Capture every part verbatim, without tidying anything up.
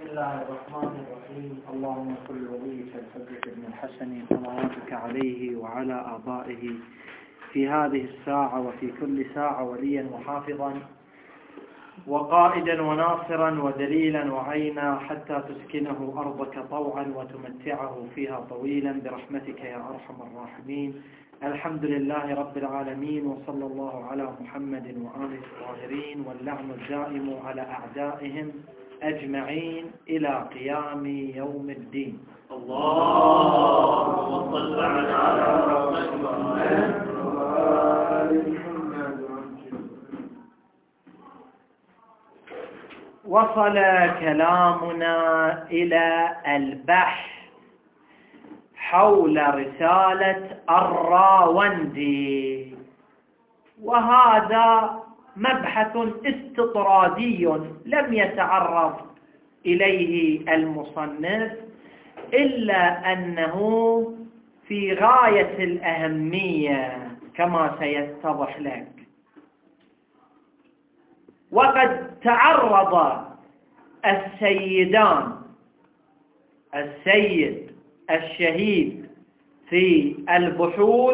الله الرحمن الرحيم. اللهم صل وليك الحجة بن الحسن صلواتك عليه وعلى آبائه في هذه الساعة وفي كل ساعة وليا وحافظا وقائدا وناصرا ودليلا وعينا حتى تسكنه أرضك طوعا وتمتعه فيها طويلا برحمتك يا أرحم الراحمين. الحمد لله رب العالمين، وصلى الله على محمد وآله الطاهرين، واللعن الدائم على أعدائهم أجمعين إلى قيام يوم الدين. اللهم صل على محمد وآل محمد. وصل كلامنا إلى البحث حول رسالة الراوندي، وهذا مبحث استطرادي لم يتعرض إليه المصنف، إلا أنه في غاية الأهمية كما سيتضح لك. وقد تعرض السيدان السيد الشهيد في البحوث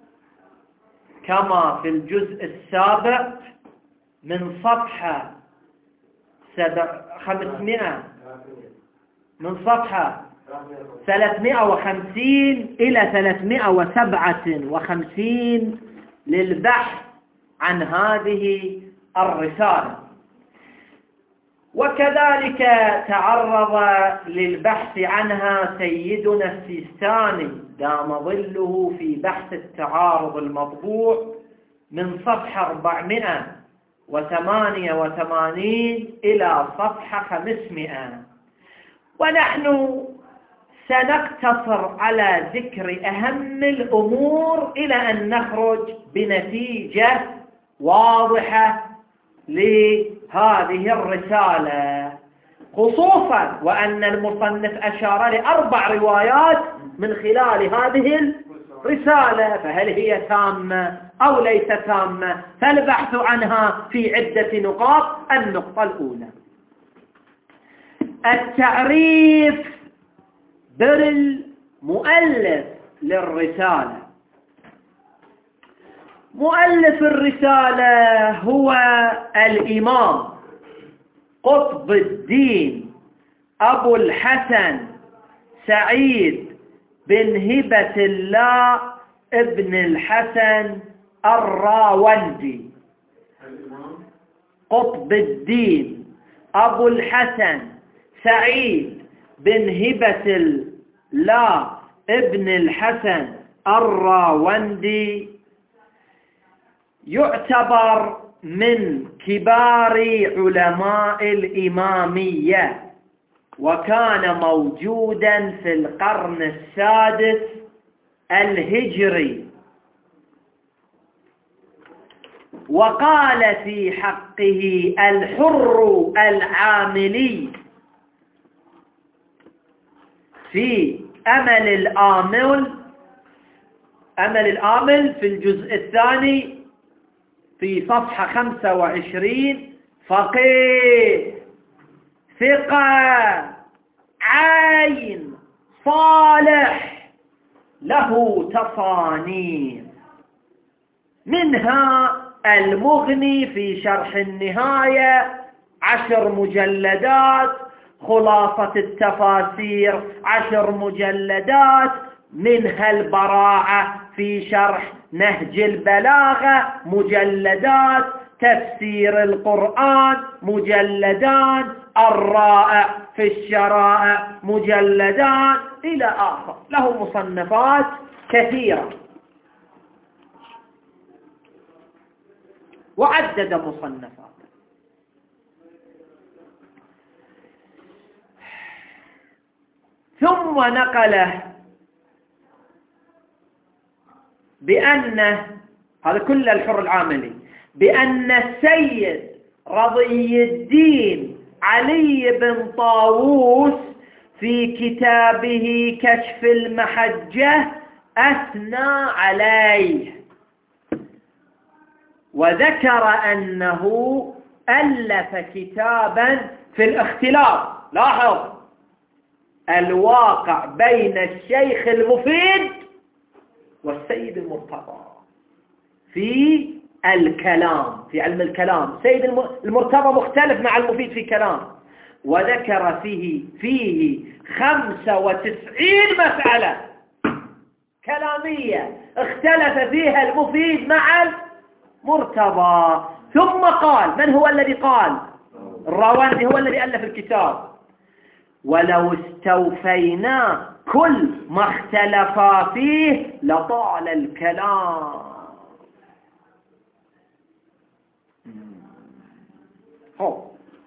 كما في الجزء السابع من صفحة خمسمائة من صفحة ثلاثمائة وخمسين إلى ثلاثمائة وسبعة وخمسين للبحث عن هذه الرسالة. وكذلك تعرض للبحث عنها سيدنا السيستاني دام ظله في بحث التعارض المطبوع من صفحة أربعمائة وثمانية وثمانين إلى صفحة خمسمائة. ونحن سنقتصر على ذكر أهم الأمور إلى أن نخرج بنتيجة واضحة لهذه الرسالة، خصوصا وأن المصنف أشار لأربع روايات من خلال هذه الرسالة، فهل هي تامة أو ليس تامة؟ فالبحث عنها في عدة نقاط. النقطة الأولى التعريف بالمؤلف للرسالة. مؤلف الرسالة هو الإمام قطب الدين أبو الحسن سعيد بن هبة الله ابن الحسن الراوندي. قطب الدين أبو الحسن سعيد بن هبة الله ابن الحسن الراوندي يعتبر من كبار علماء الإمامية، وكان موجودا في القرن السادس الهجري. وقال في حقه الحر العاملي في أمل الآمل أمل الآمل في الجزء الثاني في صفحة خمسة وعشرين: فقيه ثقة عين صالح له تصانيف، منها المغني في شرح النهاية عشر مجلدات، خلاصة التفاسير عشر مجلدات، منها البراعة في شرح نهج البلاغة مجلدات، تفسير القرآن مجلدان، الرائع في الشرائع مجلدان، إلى آخر. له مصنفات كثيرة، وعدد مصنفات. ثم نقله بأن هذا كل الحر العاملي بأن السيد رضي الدين علي بن طاووس في كتابه كشف المحجة أثنى عليه، وذكر أنه ألف كتابا في الاختلاط لاحظ الواقع بين الشيخ المفيد والسيد المرتضى في الكلام، في علم الكلام. سيد المرتضى مختلف مع المفيد في كلام، وذكر فيه فيه خمسة وتسعين مسألة كلامية اختلف فيها المفيد مع المرتضى. ثم قال، من هو الذي قال؟ الراوندي هو الذي ألف الكتاب: ولو استوفينا كل ما اختلفا فيه لطال الكلام. هو.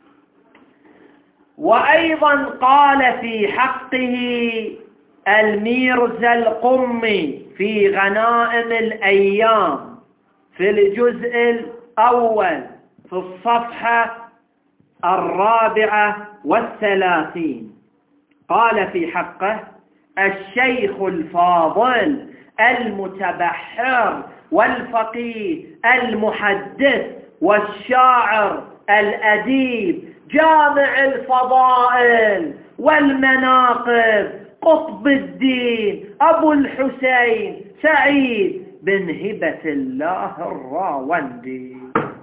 وأيضا قال في حقه الميرزا القمي في غنائم الأيام في الجزء الأول في الصفحة الرابعة والثلاثين، قال في حقه: الشيخ الفاضل المتبحر والفقيه المحدث والشاعر الأديب جامع الفضائل والمناقب قطب الدين أبو الحسين سعيد بن هبة الله الراوندي.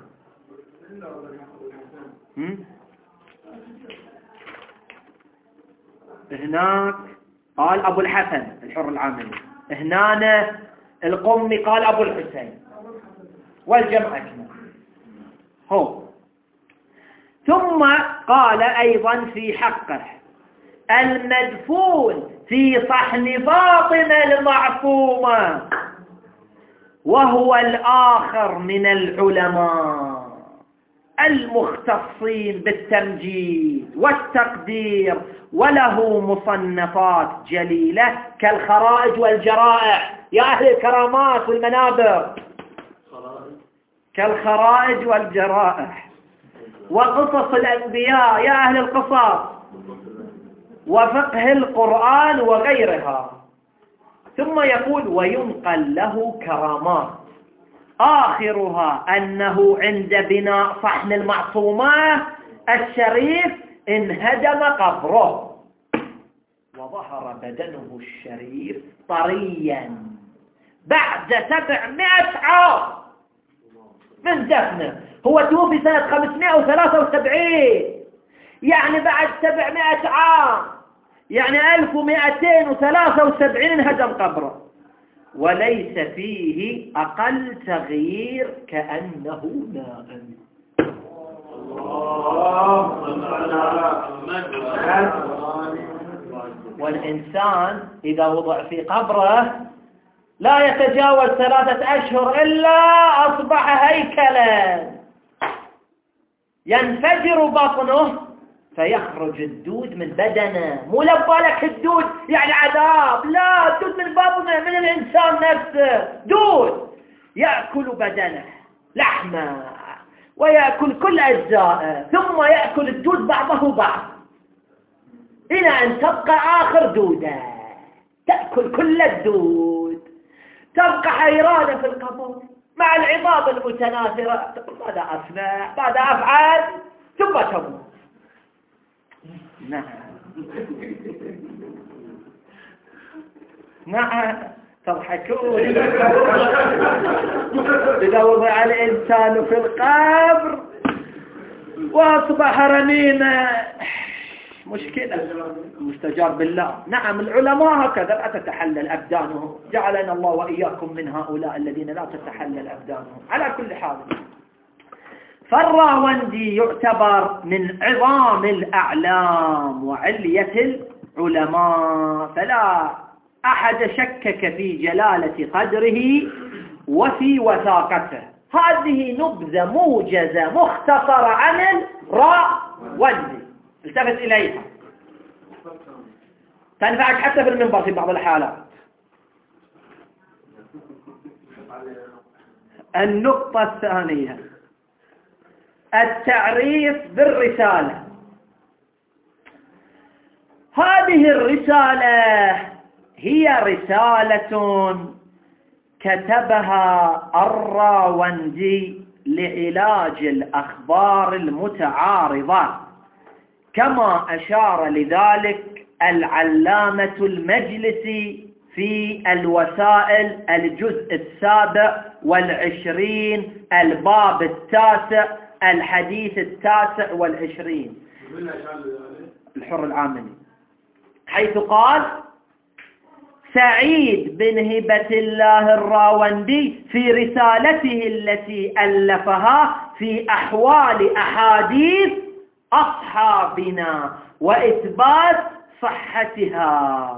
هناك قال أبو الحسن الحر العاملي، هنا القمي قال أبو الحسين، والجمع كما هو. ثم قال أيضا في حقه: المدفون في صحن فاطمة المعصومة، وهو الآخر من العلماء المختصين بالتمجيد والتقدير، وله مصنفات جليلة كالخرائج والجرائح. يا أهل الكرامات والمنابر، كالخرائج والجرائح وقصص الأنبياء يا أهل القصص، وفقه القرآن وغيرها. ثم يقول: وينقل له كرامات آخرها أنه عند بناء صحن المعصومة الشريف انهدم قبره وظهر بدنه الشريف طريا بعد سبعمائة عام من دفنه. هو توفي سنة خمسمائة وثلاثة وسبعين، يعني بعد سبعمائة عام، يعني ألف ومائتين وثلاثة وسبعين انهدم قبره، وليس فيه أقل تغيير كأنه نائم. والإنسان إذا وضع في قبره لا يتجاوز ثلاثة أشهر إلا أصبح هيكلا ينفجر بطنه فيخرج الدود من بدنه. مو لبالك الدود يعني عذاب، لا، الدود من بطنه، من الإنسان نفسه، دود يأكل بدنه لحمه ويأكل كل أجزائه، ثم يأكل الدود بعضه بعض إلى أن تبقى آخر دودة تأكل كل الدود، تبقى حيرانة في القبر مع العظام المتناثرة، تقول ماذا أصنع، ماذا أفعل، ثم تموت. نعم نعم تضحكون. إذا وضع الإنسان في القبر وأصبح رميما مشكلة، مستجار بالله. نعم العلماء هكذا لا تتحلل أبدانهم، جعلنا الله وإياكم من هؤلاء الذين لا تتحلل أبدانهم. على كل حال، فالراوندي يعتبر من عظام الأعلام وعلية العلماء، فلا أحد شكك في جلالة قدره وفي وثاقته. هذه نبذة موجزة مختصرة عن الراوندي، التفت إليها تنفعك حتى في المنبر في بعض الحالات. النقطة الثانية التعريف بالرسالة. هذه الرسالة هي رسالة كتبها الراوندي لعلاج الأخبار المتعارضة كما أشار لذلك العلامة المجلسي في الوسائل الجزء السابع والعشرين الباب التاسع الحديث التاسع والعشرين، الحر العاملي، حيث قال: سعيد بن هبة الله الراوندي في رسالته التي ألفها في أحوال أحاديث أصحابنا وإثبات صحتها،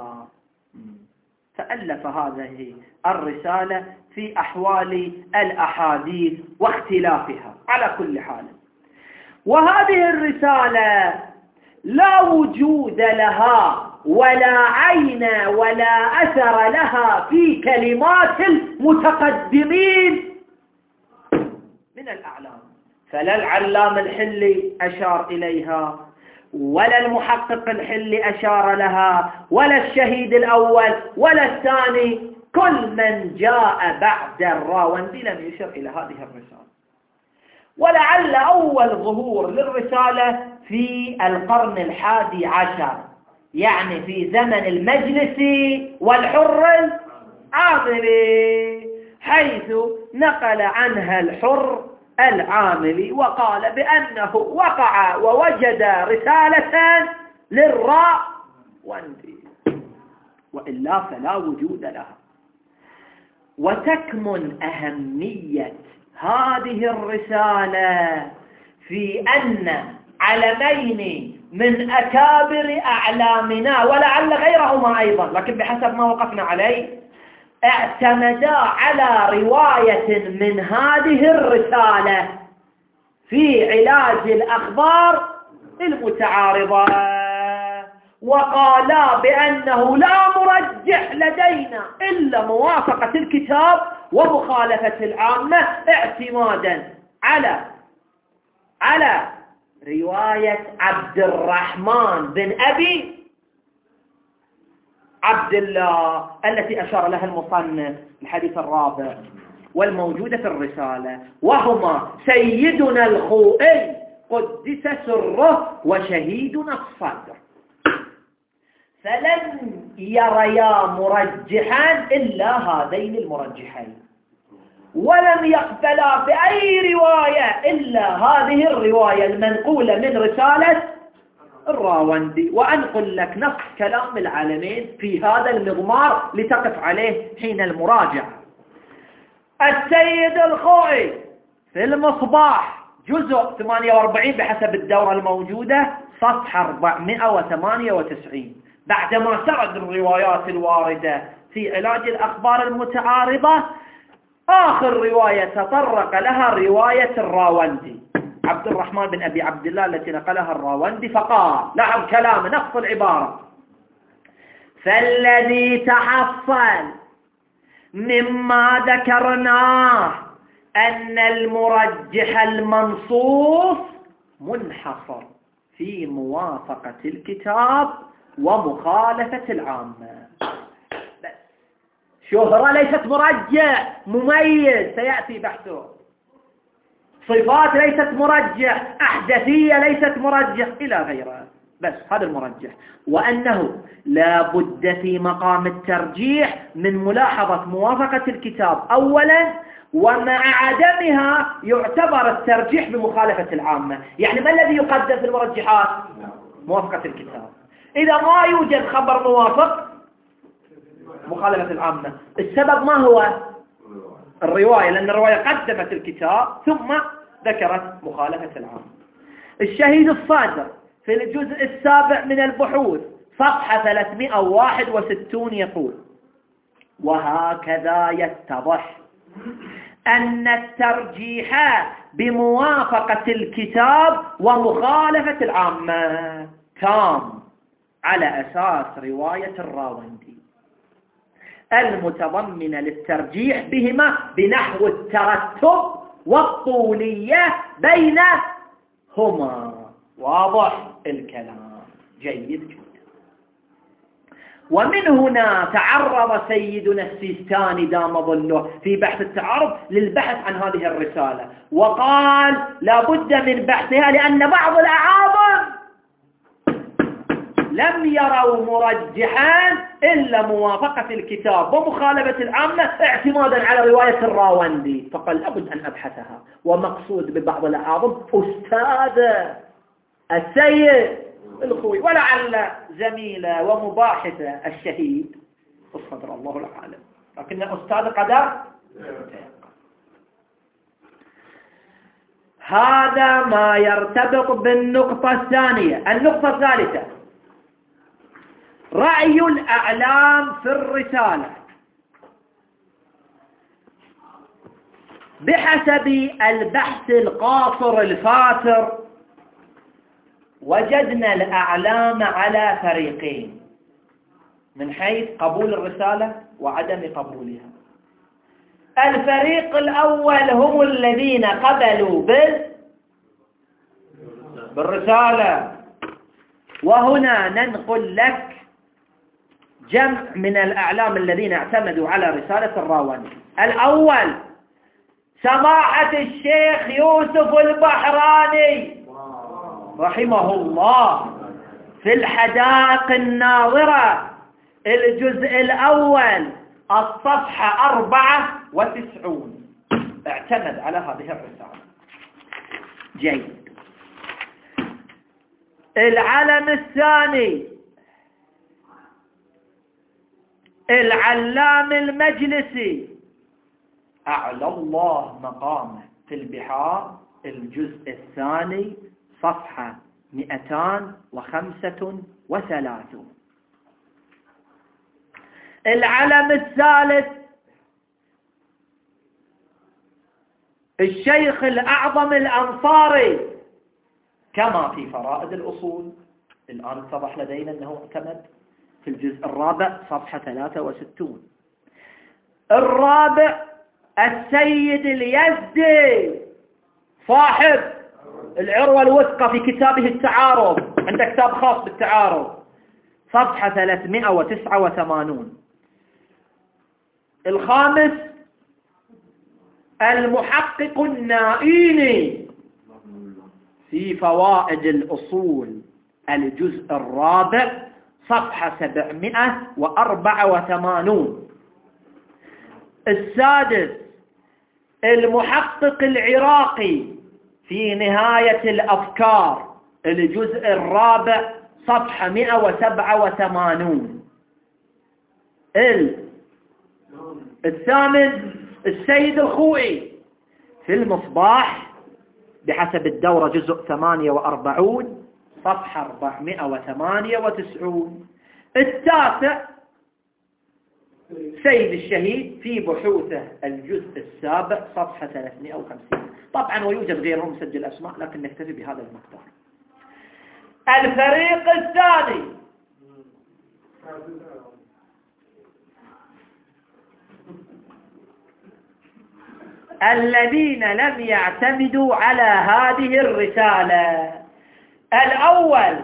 فألف هذه الرسالة في أحوال الأحاديث واختلافها. على كل حال، وهذه الرسالة لا وجود لها ولا عين ولا أثر لها في كلمات المتقدمين من الأعلام، فلا العلام الحلي أشار إليها، ولا المحقق الحلي أشار لها، ولا الشهيد الأول ولا الثاني، كل من جاء بعد الراوندي لم يشر إلى هذه الرسالة. ولعل أول ظهور للرسالة في القرن الحادي عشر، يعني في زمن المجلسي والحر العاملي، حيث نقل عنها الحر العاملي وقال بأنه وقع ووجد رسالة للراوندي، وإلا فلا وجود لها. وتكمن أهمية هذه الرسالة في أن علمين من أكابر أعلامنا ولعل غيرهما أيضا، لكن بحسب ما وقفنا عليه، اعتمدا على رواية من هذه الرسالة في علاج الأخبار المتعارضة، وقالا بأنه لا مرجح لدينا إلا موافقة الكتاب ومخالفة العامة، اعتمادا على على رواية عبد الرحمن بن أبي عبد الله التي أشار لها المصنف الحديث الرابع والموجودة في الرسالة، وهما سيدنا الخوئي قدس سره وشهيدنا الصدر، فلن يريا مرجحا إلا هذين المرجحين، ولم يقبلا بأي رواية إلا هذه الرواية المنقولة من رسالة الراوندي. وأنقل لك نص كلام العالمين في هذا المضمار لتقف عليه حين المراجعة. السيد الخوئي في المصباح جزء ثمانية وأربعين بحسب الدورة الموجودة صفحة أربعمائة وثمانية وتسعين، بعدما سرد الروايات الواردة في علاج الأخبار المتعارضة، آخر رواية تطرق لها رواية الراوندي عبد الرحمن بن أبي عبد الله التي نقلها الراوندي، فقال لعب كلام نص العبارة: فالذي تحصل مما ذكرناه أن المرجح المنصوص منحصر في موافقة الكتاب ومخالفة العامة. بس شهرة ليست مرجح، مميز سيأتي بحثه، صفات ليست مرجح، أحدثية ليست مرجح، إلى غيرها، بس هذا المرجح. وأنه لا بد في مقام الترجيح من ملاحظة موافقة الكتاب أولا، ومع عدمها يعتبر الترجيح بمخالفة العامة. يعني ما الذي يقدم في المرجحات؟ موافقة الكتاب. إذا ما يوجد خبر موافق، مخالفة العامة. السبب ما هو؟ الرواية، لأن الرواية قدمت الكتاب ثم ذكرت مخالفة العامة. الشهيد الصادر في الجزء السابع من البحوث صفحة ثلاثمائة وواحد وستين يقول: وهكذا يتضح أن الترجيح بموافقة الكتاب ومخالفة العامة تام على أساس رواية الراوندي المتضمنة للترجيح بهما بنحو الترتب والطولية بينهما. واضح الكلام؟ جيد جدا. ومن هنا تعرض سيدنا السيستاني دام ظله في بحث التعارض للبحث عن هذه الرسالة، وقال لا بد من بحثها، لأن بعض الأعاظم لم يروا مرجحا إلا موافقة الكتاب ومخالفة العامة اعتمادا على رواية الراوندي، فقال لابد أن أبحثها. ومقصود ببعض الأعظم أستاذ السيد الخوي، ولعل زميله ومباحثه الشهيد الصدر الله العالم، لكن أستاذ قدر. هذا ما يرتبط بالنقطة الثانية. النقطة الثالثة: رأي الأعلام في الرسالة. بحسب البحث القاصر الفاتر وجدنا الأعلام على فريقين من حيث قبول الرسالة وعدم قبولها. الفريق الأول هم الذين قبلوا بال بالرسالة، وهنا ننقل لك جمع من الأعلام الذين اعتمدوا على رسالة الراوندي. الأول سماحة الشيخ يوسف البحراني رحمه الله في الحدائق الناظرة الجزء الأول الصفحة أربعة وتسعون اعتمد على هذه الرسالة. جيد. العلم الثاني العلام المجلسي أعلى الله مقامه في البحار الجزء الثاني صفحة مئتان وخمسة وثلاثون. العلم الثالث الشيخ الأعظم الأنصاري كما في فرائد الأصول، الآن اتضح لدينا أنه اعتمد في الجزء الرابع صفحة ثلاثة وستون. الرابع السيد اليزدي صاحب العروة الوثقى في كتابه التعارض، عنده كتاب خاص بالتعارض صفحة ثلاثمائة وتسعة وثمانين. الخامس المحقق النائيني في فوائد الأصول الجزء الرابع صفحة سبعمائة وأربعة وثمانين. السادس المحقق العراقي في نهاية الأفكار الجزء الرابع صفحة مئة وسبعة وثمانين. الثامن السيد الخوئي في المصباح بحسب الدورة جزء ثمانية وأربعون صفحة أربعمائة وثمانية وتسعون. التاسع سيد الشهيد في بحوثه الجزء السابع صفحة ثلاثمائة وخمسين. طبعا ويوجد غيرهم مسجل أسماء لكن نكتفي بهذا المقدار. الفريق الثاني الذين لم يعتمدوا على هذه الرسالة. الأول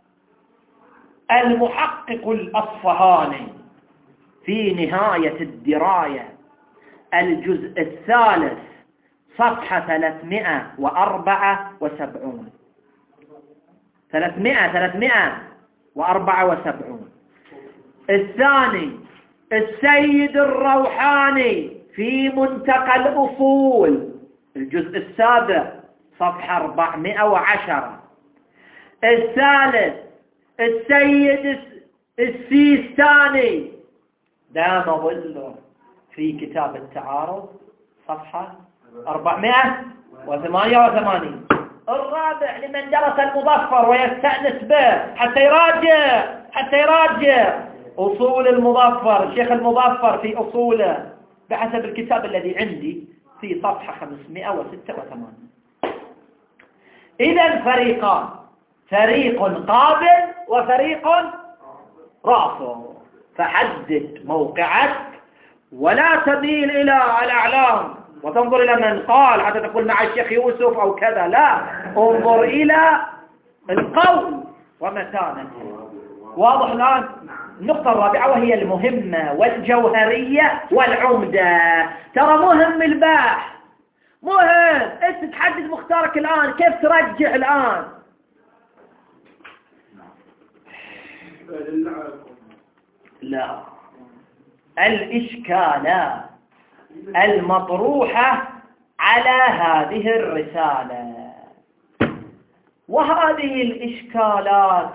المحقق الأصفهاني في نهاية الدراية الجزء الثالث صفحة ثلاثمائة وأربعة وسبعون. ثلاثمائة ثلاثمائة وأربعة وسبعون. الثاني السيد الروحاني في منتقى الأصول الجزء السابع صفحة أربعمائة وعشرة. الثالث السيد السيستاني دام ظله في كتاب التعارض صفحة أربعمائة وثمانية وثمانين. الرابع لمن درس المظفر ويستأنس به حتى يراجع حتى يراجع أصول المظفر، الشيخ المظفر في أصوله بحسب الكتاب الذي عندي في صفحة خمسمائة وستة وثمانين. إذن فريقان، فريق قابل وفريق رافض، فحدد موقعك ولا تميل إلى الأعلام وتنظر إلى من قال حتى تقول مع الشيخ يوسف أو كذا، لا، انظر إلى القول ومتانته. واضح الآن؟ النقطة الرابعة وهي المهمة والجوهرية والعمدة. ترى مهم البحث، مهم انت تحدد مختارك الآن، كيف ترجع الآن. لا، الإشكالات المطروحة على هذه الرسالة، وهذه الإشكالات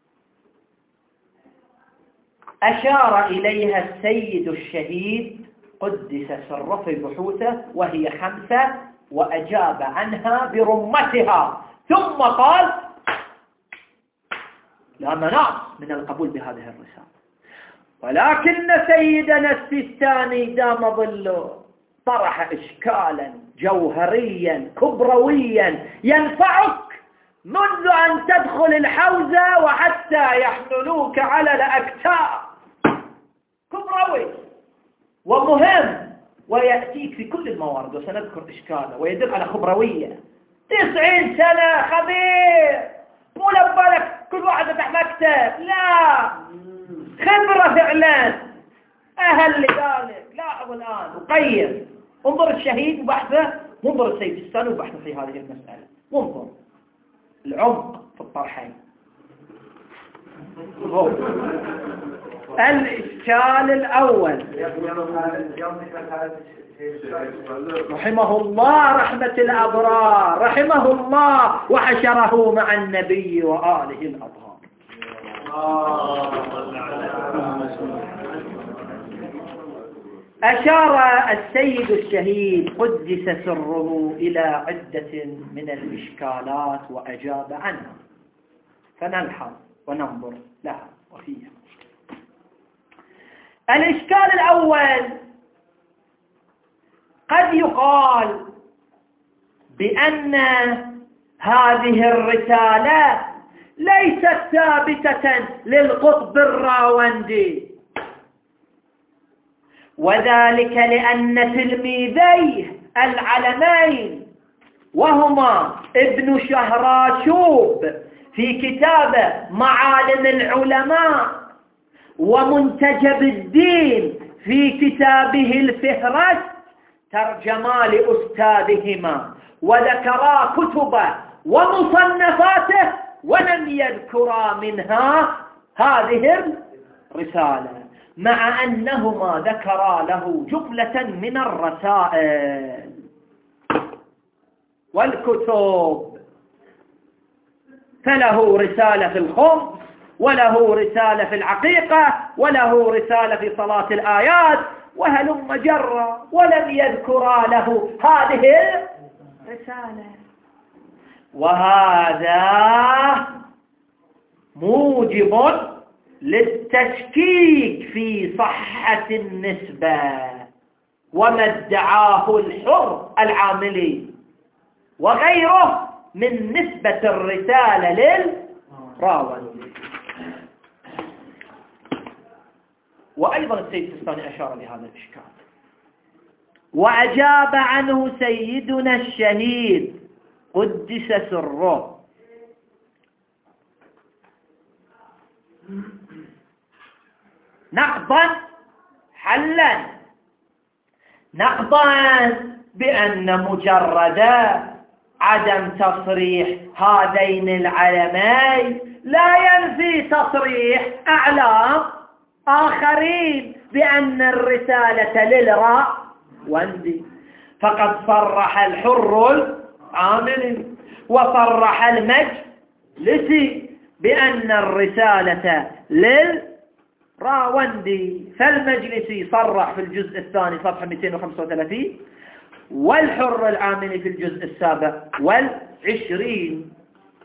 أشار إليها السيد الشهيد قدس سره في بحوثه، وهي خمسة، وأجاب عنها برمتها، ثم قال لا مناص من القبول بهذه الرسالة. ولكن سيدنا السيستاني دام ظله طرح إشكالا جوهريا كبرويا ينفعك منذ أن تدخل الحوزة وحتى يحملوك على الأكتاف، كبروي ومهم، ويأتيك في كل الموارد، وسنذكر إشكاله ويدل على خبروية. تسعين سنة خبير، مو لبالك كل واحد فتح مكتب، لا، خبرة فعلا، أهل لذلك. لاحظ الآن وقيم، انظر الشهيد وبحثه، وانظر السيد السيستاني وبحثه في هذه المسألة، وانظر العمق في الطرحين. الإشكال الأول رحمه الله رحمة الأبرار، رحمه الله وحشره مع النبي وآله الأطهار. أشار السيد الشهيد قدس سره إلى عدة من الإشكالات وأجاب عنها، فنلحظ وننظر لها وفيها. الإشكال الأول: قد يقال بأن هذه الرسالة ليست ثابتة للقطب الراوندي، وذلك لأن تلميذيه العلمين وهما ابن شهراشوب في كتابه معالم العلماء، ومنتجب الدين في كتابه الفهرست، ترجما لأستاذهما وذكرا كتبه ومصنفاته، ولم يذكرا منها هذه الرسالة، مع أنهما ذكرا له جملة من الرسائل والكتب، فله رسالة في الخمس، وله رسالة في العقيقة، وله رسالة في صلاة الآيات، وهلم جرا، ولم يذكرا له هذه الرسالة. وهذا موجب للتشكيك في صحة النسبة وما ادعاه الحر العاملي وغيره من نسبة الرسالة للراوي. وأيضا السيد السيستاني أشار لهذا الإشكال، وأجاب عنه سيدنا الشهيد قدس سره. نقضا حلا، نقضا بأن مجرد عدم تصريح هذين العلمين لا ينفي تصريح أعلام آخرين بأن الرسالة للراوندي، فقد صرح الحر العاملي وصرح المجلسي بأن الرسالة للراوندي، فالمجلسي صرح في الجزء الثاني صفحة مئتين وخمسة وثلاثين، والحر العاملي في الجزء السابع والعشرين.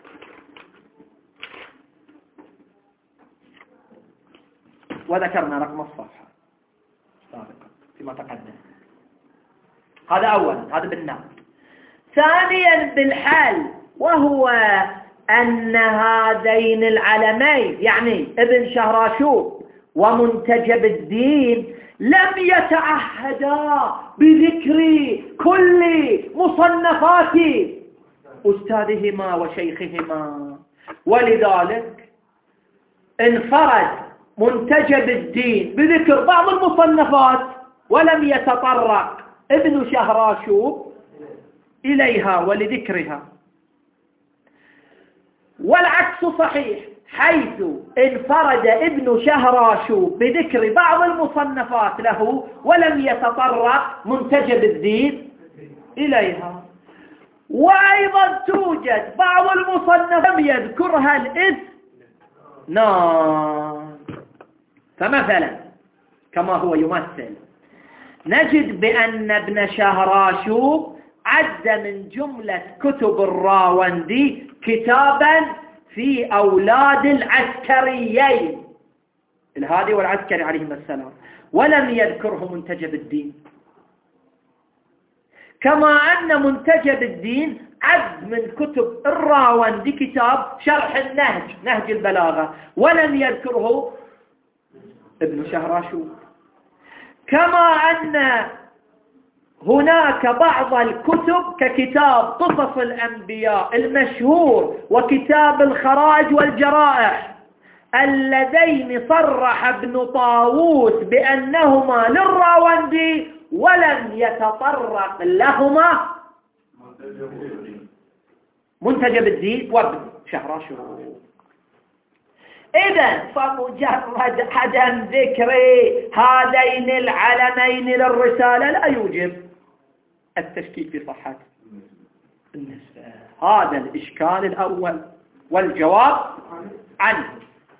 وذكرنا رقم الصفحة سابقا فيما تقدم. هذا أولا، هذا بالنام. ثانيا بالحال، وهو أن هذين العلمين يعني ابن شهراشوب ومنتجب الدين لم يتعهدا بذكر كل مصنفات أستاذهما وشيخهما، ولذلك انفرد منتجب الدين بذكر بعض المصنفات ولم يتطرق ابن شهراشوب إليها ولذكرها. والعكس صحيح، حيث انفرد ابن شهراشوب بذكر بعض المصنفات له ولم يتطرق منتجب الدين إليها. وأيضا توجد بعض المصنفات لم يذكرها الإثنان. فمثلا كما هو يمثل نجد بأن ابن شهراشوب عد من جملة كتب الراوندي كتابا في أولاد العسكريين الهادي والعسكري عليهم السلام، ولم يذكره منتجب الدين. كما أن منتجب الدين عد من كتب الراوندي كتاب شرح النهج، نهج البلاغة، ولم يذكره ابن شهراشوب. كما أن هناك بعض الكتب ككتاب قصص الأنبياء المشهور وكتاب الخراج والجرائح اللذين صرح ابن طاووس بأنهما للراوندي ولم يتطرق لهما منتجب الدين وابن شهراشوب. إذن فمجرد عدم ذكر هذين العلمين للرسالة لا يوجب التشكيك في صحة النسبة. هذا الإشكال الأول والجواب عنه.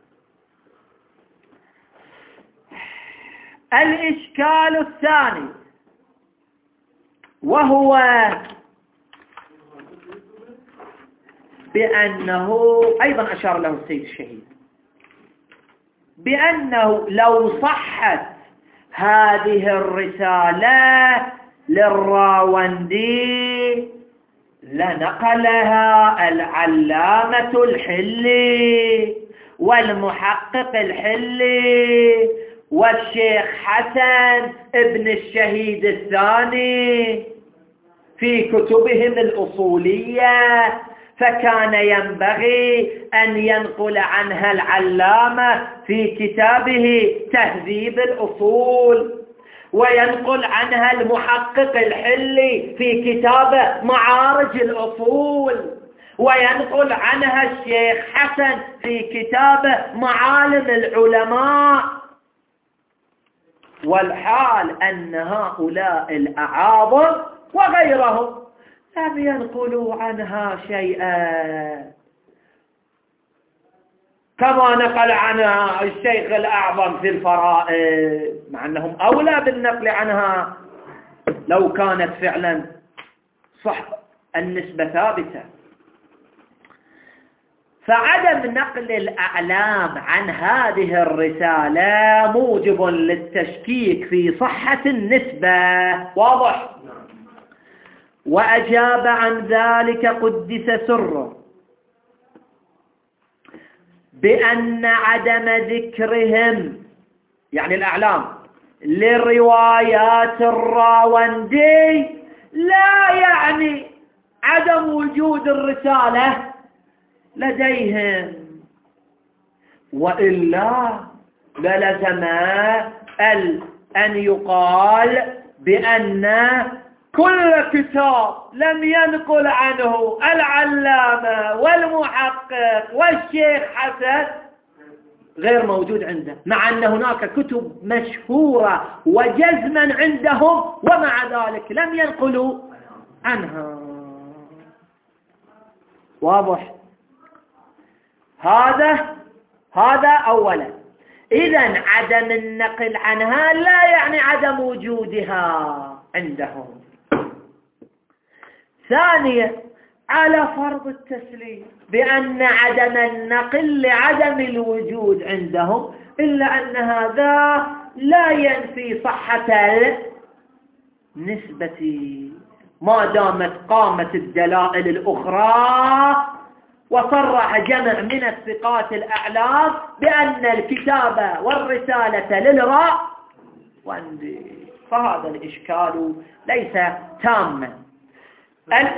الإشكال الثاني وهو بأنه أيضا أشار له السيد الشهيد بأنه لو صحت هذه الرسالة للراوندي لنقلها العلامة الحلي والمحقق الحلي والشيخ حسن ابن الشهيد الثاني في كتبهم الأصولية، فكان ينبغي أن ينقل عنها العلامة في كتابه تهذيب الأصول، وينقل عنها المحقق الحلي في كتابه معارج الأصول، وينقل عنها الشيخ حسن في كتابه معالم العلماء. والحال أن هؤلاء الأعاظم وغيرهم لم ينقلوا عنها شيئا، كما نقل عنها الشيخ الأعظم في الفرائض، مع أنهم أولى بالنقل عنها لو كانت فعلا صح النسبة ثابتة. فعدم نقل الأعلام عن هذه الرسالة موجب للتشكيك في صحة النسبة. واضح؟ وأجاب عن ذلك قدس سره بأن عدم ذكرهم يعني الأعلام لروايات الراوندي لا يعني عدم وجود الرسالة لديهم، وإلا للزم أن يقال بأن كل كتاب لم ينقل عنه العلامة والمحقق والشيخ حسن غير موجود عنده، مع أن هناك كتب مشهورة وجزما عندهم ومع ذلك لم ينقلوا عنها. واضح؟ هذا هذا أولا. إذن عدم النقل عنها لا يعني عدم وجودها عندهم. ثانيا، على فرض التسليم بأن عدم النقل لعدم الوجود عندهم، إلا أن هذا لا ينفي صحة النسبة ما دامت قامت الدلائل الأخرى وصرح جمع من الثقات الأعلام بأن الكتابة والرسالة للراء واندي. فهذا الإشكال ليس تاما. ال...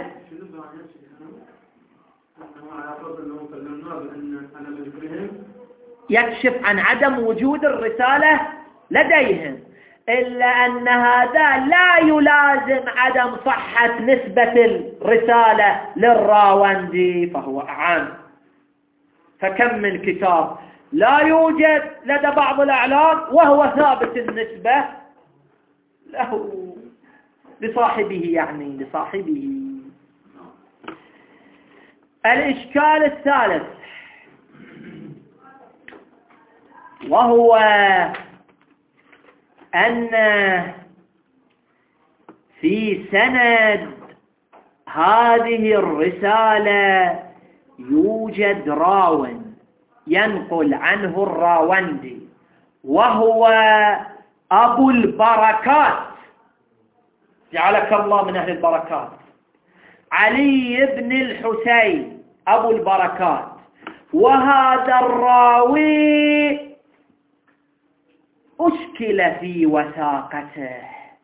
يكشف عن عدم وجود الرسالة لديهم، إلا أن هذا لا يلازم عدم صحة نسبة الرسالة للراوندي، فهو أعام. فكم من كتاب لا يوجد لدى بعض الأعلام وهو ثابت النسبة له لصاحبه، يعني لصاحبه. الإشكال الثالث وهو أن في سند هذه الرسالة يوجد راو ينقل عنه الراوندي وهو أبو البركات، جعلك الله من أهل البركات، علي بن الحسين أبو البركات. وهذا الراوي أشكل في وثاقته،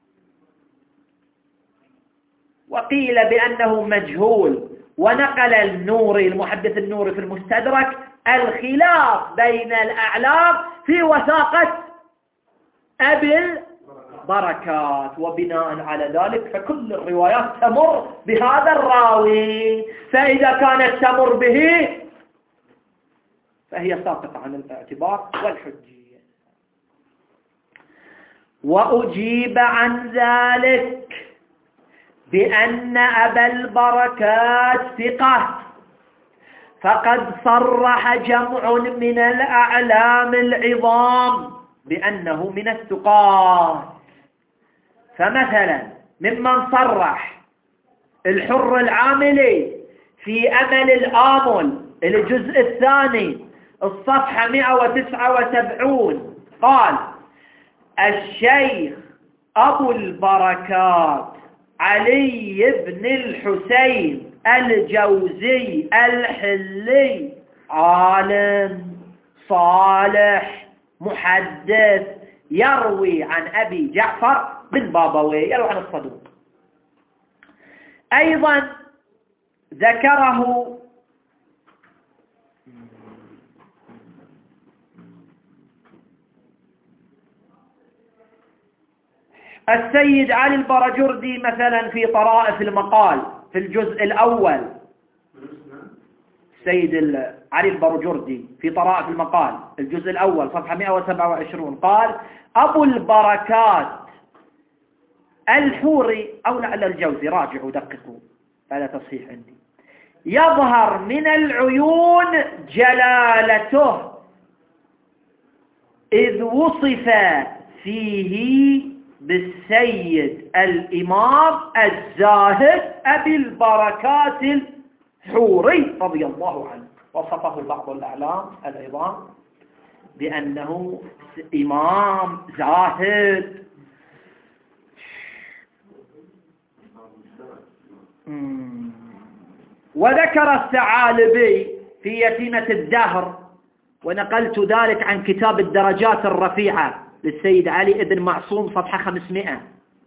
وقيل بأنه مجهول. ونقل النوري المحدث النوري في المستدرك الخلاف بين الأعلام في وثاقة أبي البركات، وبناء على ذلك فكل الروايات تمر بهذا الراوي، فإذا كانت تمر به فهي ساقطة عن الاعتبار والحجية. وأجيب عن ذلك بأن أبا البركات ثقة، فقد صرح جمع من الأعلام العظام بأنه من الثقات. فمثلا ممن صرح الحر العاملي في أمل الآمل الجزء الثاني الصفحة مئة وتسعة وسبعين قال: الشيخ أبو البركات علي بن الحسين الجوزي الحلي عالم صالح محدث يروي عن أبي جعفر بن بابوي، يروي عن الصدوق. أيضا ذكره السيد علي البرجردي مثلا في طرائف المقال في الجزء الأول. السيد علي البرجردي في طرائف المقال الجزء الأول صفحة مئة وسبعة وعشرين قال: أبو البركات الحوري أو لعل الجوزي، راجعوا دققوا هذا تصحيح عندي، يظهر من العيون جلالته إذ وصف فيه بالسيد الإمام الزاهد أبي البركات الحوري رضي الله عنه. وصفه بعض الأعلام العظام بأنه إمام زاهد. وذكر الثعالبي في يتيمة الدهر، ونقلت ذلك عن كتاب الدرجات الرفيعة للسيد علي بن معصوم صفحة خمسمائة،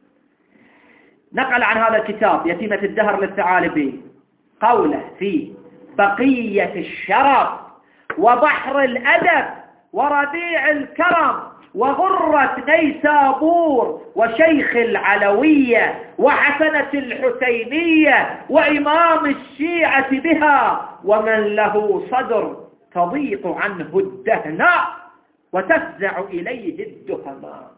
نقل عن هذا الكتاب يتيمة الدهر للثعالبي قوله في بقية الشرف وبحر الأدب وربيع الكرم وغرة نيسابور وشيخ العلوية وحسنة الحسينية وإمام الشيعة بها ومن له صدر تضيق عنه الدهناء وتفزع إليه الدهماء.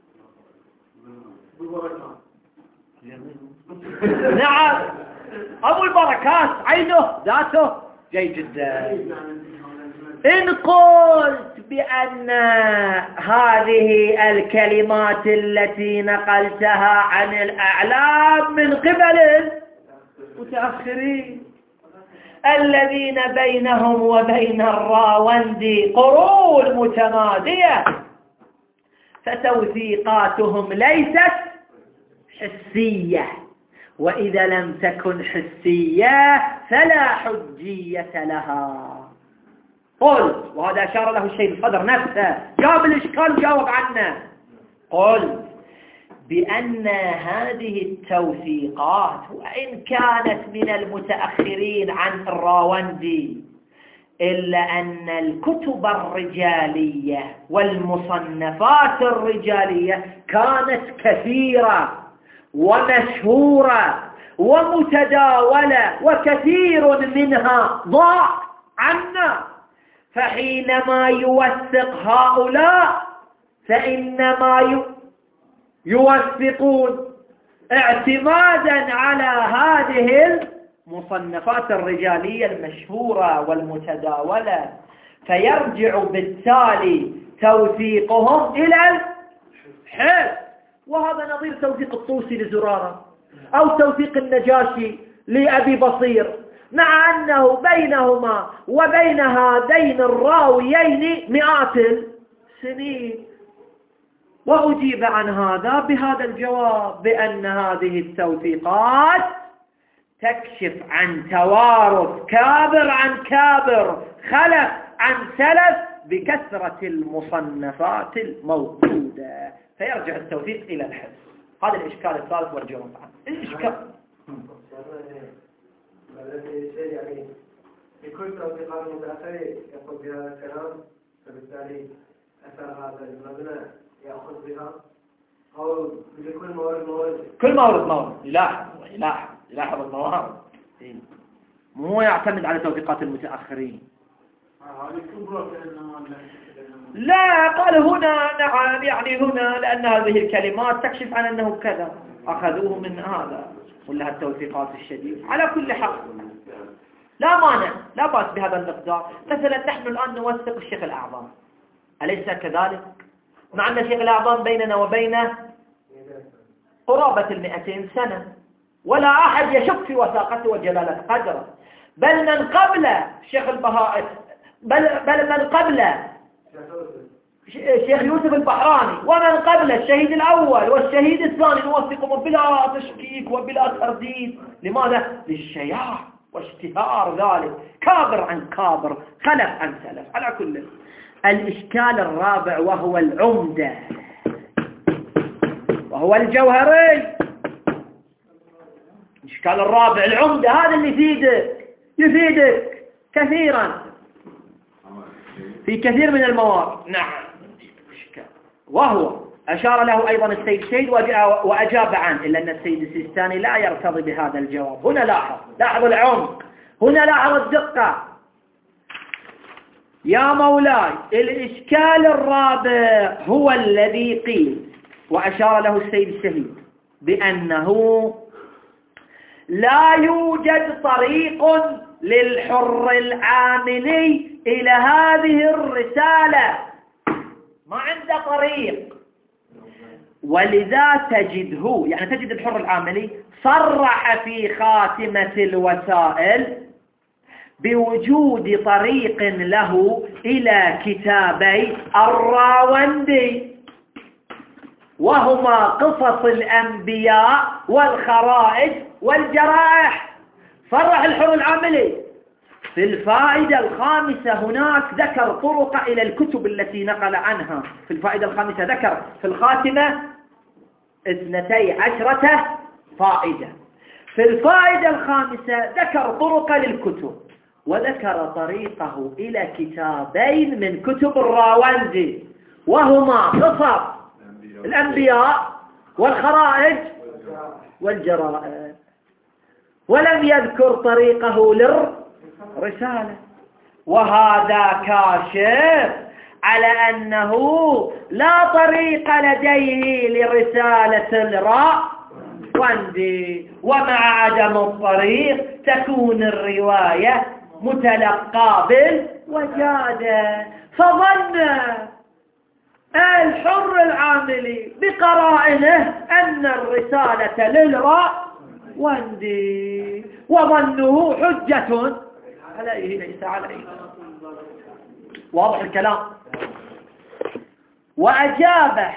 نعم، أبو البركات عينه ذاته جيد جدا. إن قلت بأن هذه الكلمات التي نقلتها عن الأعلام من قبل المتأخرين الذين بينهم وبين الراوندي قرون متمادية، فتوثيقاتهم ليست حسية، وإذا لم تكن حسية فلا حجية لها. قلت، وهذا أشار له الشيخ الصدر نفسه، جاب الإشكال جاوب عنه، قلت بأن هذه التوثيقات وإن كانت من المتأخرين عن الراوندي إلا أن الكتب الرجالية والمصنفات الرجالية كانت كثيرة ومشهورة ومتداولة، وكثير منها ضاع عنا فحينما يوثق هؤلاء فإنما يوثقون اعتمادا على هذه المصنفات الرجالية المشهورة والمتداولة، فيرجع بالتالي توثيقهم إلى الحفظ. وهذا نظير توثيق الطوسي لزرارة أو توثيق النجاشي لأبي بصير، مع أنه بينهما وبين هذين الراويين مئات السنين. وأجيب عن هذا بهذا الجواب، بأن هذه التوثيقات تكشف عن توارث كابر عن كابر، خلف عن سلف، بكثرة المصنفات الموجودة، فيرجع التوثيق إلى الحفظ. هذا الإشكال الثالث والجواب عنه. الإشكال يعني في كل توثيقات متأخرة يقول بهذا الكلام، فبالتالي أثر هذا المبنى يأخذ بها، أو بكل مورد مورد كل مورد مورد يلاحظ يلاحظ يلاحظ الموارد، مو يعتمد على توثيقات المتأخرين. لا، قال هنا نعم، يعني هنا لأن هذه الكلمات تكشف عن أنه كذا، أخذوه من هذا كلها التوثيقات الشديدة. على كل حال لا مانع، لا بأس بهذا المقدار. مثلا نحن الآن نوثق الشيخ الأعظم، أليس كذلك؟ مع أن الشيخ الأعظم بيننا وبينه قرابة المئتين سنة، ولا أحد يشك في وثاقته وجلالة قدره، بل من قبل الشيخ البهائي، بل, بل من قبل الشيخ يوسف البحراني، ومن قبل الشهيد الأول والشهيد الثاني نوثقهم بلا تشكيك وبلا ترديد. لماذا؟ للشياع واشتهار ذلك، كابر عن كابر، خلف عن سلف. على كل الإشكال الرابع وهو العمدة وهو الجوهري. الإشكال الرابع العمدة، هذا اللي يفيدك يفيدك كثيرا في كثير من المواد. نعم، وهو أشار له أيضا السيد سيد وأجاب عنه، إلا أن السيد السيستاني لا يرتضي بهذا الجواب. هنا لاحظ لاحظ العمق، هنا لاحظ الدقة. يا مولاي، الإشكال الرابع هو الذي قيل وأشار له السيد الشهيد بأنه لا يوجد طريق للحر العاملي إلى هذه الرسالة، ما عنده طريق. ولذا تجده، يعني تجد الحر العاملي صرح في خاتمة الوسائل بوجود طريق له إلى كتابي الراوندي، وهما قصص الأنبياء والخرائج والجرائح. صرح الحر العاملي في الفائدة الخامسة هناك ذكر طرق إلى الكتب التي نقل عنها. في الفائدة الخامسة ذكر في الخاتمة اثنتي عشرة فائدة. في الفائدة الخامسة ذكر طرق للكتب، وذكر طريقه إلى كتابين من كتب الراوندي، وهما قصص الأنبياء والخرائج والجرائد، ولم يذكر طريقه للرسالة. وهذا كاشف على أنه لا طريق لديه لرسالة الراوندي، ومع عدم الطريق تكون الرواية متلقى بالوجادة. فظن الحر العاملي بقرائنه أن الرسالة للراوندي، وظنه حجة عليه ليس عليه. واضح الكلام؟ وأجاب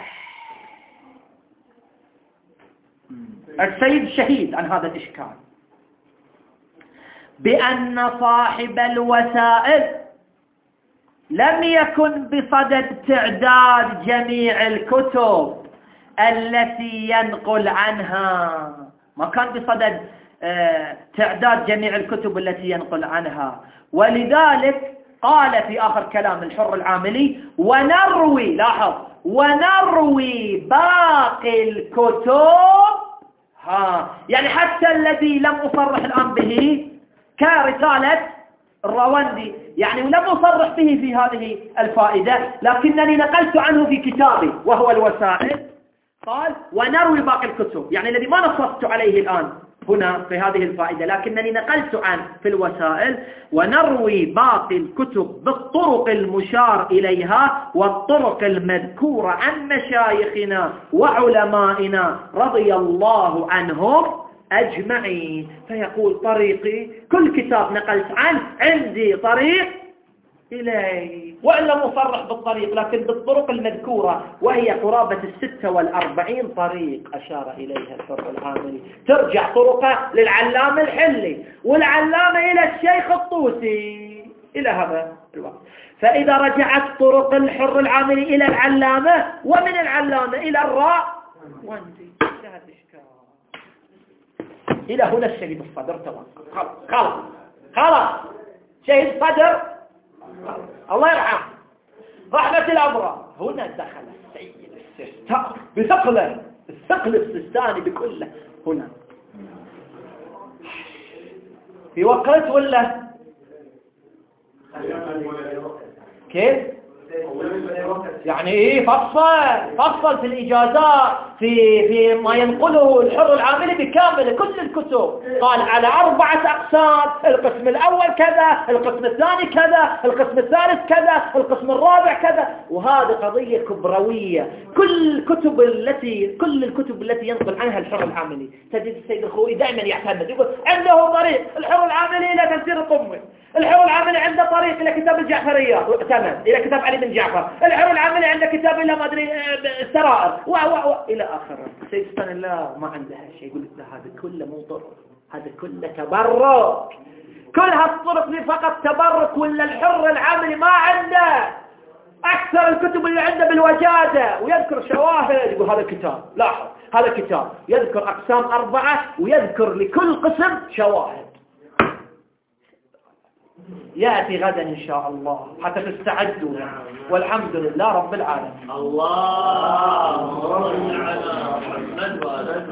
السيد الشهيد عن هذا الإشكال بأن صاحب الوسائل لم يكن بصدد تعداد جميع الكتب التي ينقل عنها، ما كان بصدد تعداد جميع الكتب التي ينقل عنها. ولذلك قال في آخر كلام الحر العاملي: ونروي، لاحظ، ونروي باقي الكتب، ها يعني حتى الذي لم أصرح الآن به كرسالة الراوندي يعني لم أصرح به في هذه الفائدة، لكنني نقلت عنه في كتابي وهو الوسائل. قال ونروي باقي الكتب، يعني الذي ما نصصت عليه الآن هنا في هذه الفائدة، لكنني نقلت عنه في الوسائل. ونروي باقي الكتب بالطرق المشار إليها والطرق المذكورة عن مشايخنا وعلمائنا رضي الله عنهم أجمعين. فيقول طريقي كل كتاب نقلت عنه عندي طريق إليه، وإن لم أصرح بالطريق لكن بالطرق المذكورة، وهي قرابة الستة والأربعين طريق أشار إليها الحر العاملي، ترجع طرقه للعلام الحلي والعلامة إلى الشيخ الطوسي إلى هذا الوقت. فإذا رجعت طرق الحر العاملي إلى العلامة ومن العلامة إلى الراء وانتي انتهت الإشكال. إلى هنا الشهيد الصدر توقف، خلاص خلاص خلاص شهيد الصدر الله يرحمه رحمة الأبرار. هنا دخل السيد السيستاني بثقله، الثقل السيستاني بكله هنا في وقت ولا كيف؟ يعني ايه فصل فصل في الإجازات في في ما ينقله الحر العاملي بكامل كل الكتب. قال على أربعة أقسام، القسم الأول كذا، القسم الثاني كذا، القسم الثالث كذا، القسم الرابع كذا. وهذه قضية كبروية. كل الكتب التي كل الكتب التي ينقل عنها الحر العاملي تجد السيد الخوئي دائما يعتمد، يقول عنده طريق الحر العاملي إلى تفسير القمي، الحر العاملي عنده طريق إلى كتاب الجعفرية اعتمد إلى كتاب علي بن جعفر، الحر العاملي عنده كتاب إلى ما أدري السرائر و و و إلى آخره. سيد سبحان الله ما عنده شيء، يقول له هذا كله مو طرق، هذا كله تبرك، كل هالطرق دي فقط تبرك، ولا الحر العاملي ما عنده أكثر الكتب اللي عنده بالوجادة، ويذكر شواهد. يقول هذا كتاب، لاحظ هذا كتاب يذكر أقسام أربعة ويذكر لكل قسم شواهد. يأتي غدا إن شاء الله حتى تستعدوا، والحمد لله رب العالمين. الله على محمد وعلى